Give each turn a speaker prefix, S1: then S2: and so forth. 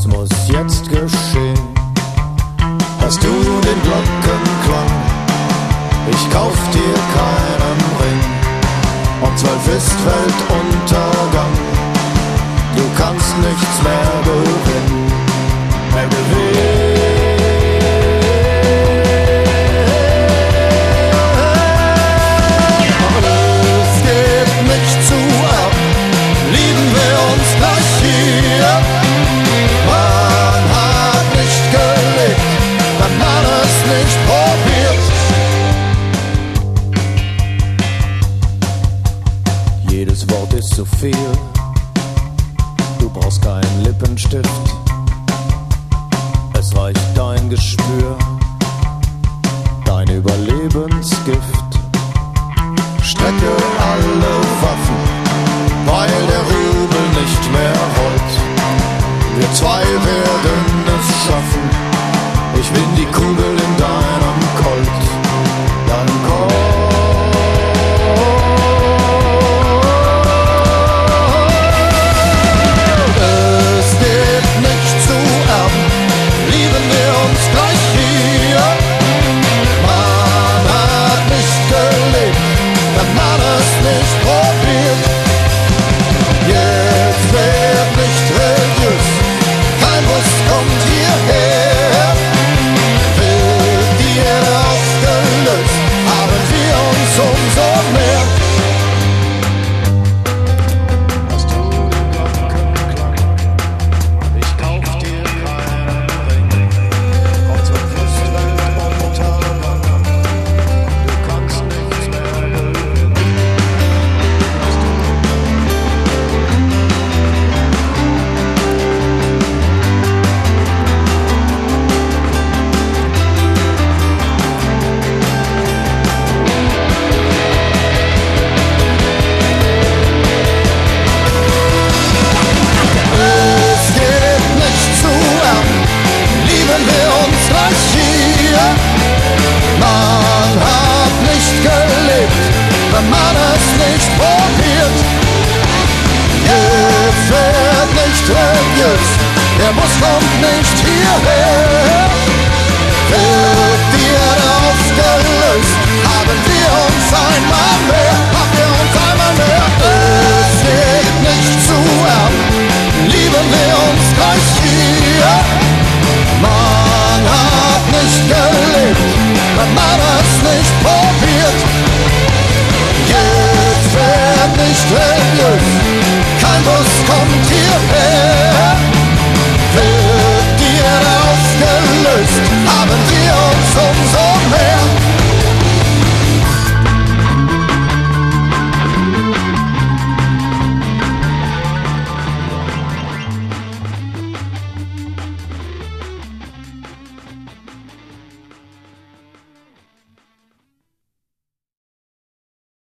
S1: Was muss jetzt geschehen? Hast du den Glockenklang? Ich kauf dir keinen Ring. Um 12 ist Weltuntergang. Du kannst nichts mehr gewinnen. Mehr gewinnen. Es geht nicht zu ab. Lieben wir uns gleich hier. Man hat nicht gelebt, wenn man es nicht probiert. Jedes Wort ist zu viel. Du brauchst keinen Lippenstift. Es reicht dein Gespür, dein Überlebensgift. Strecke alle Waffen, weil der Rubel nicht mehr rollt. Wir zwei werden es schaffen. Ich bin die Kugel in deinem Colt. Deinem Colt. Es geht nicht zu erben. Lieben wir uns gleich hier. Man hat nicht gelebt, wenn man es nicht probiert. Jetzt wird nicht religiös, kein Bus kommt hierher. Wird die Erde aufgelöst, haben wir uns umso mehr. Hast du den Glockenklang? Ich kauf dir keinen Ring. Kommt zum Weltuntergang. Du kannst nichts mehr gewinnen. Es geht nicht zu erben. Lieben wir uns gleich hier. Man hat nicht gelebt, wenn man es nicht probiert. Jetzt wird nicht religiös, der Bus kommt nicht hierher. Wird die Erde aufgelöst, haben wir uns einmal mehr.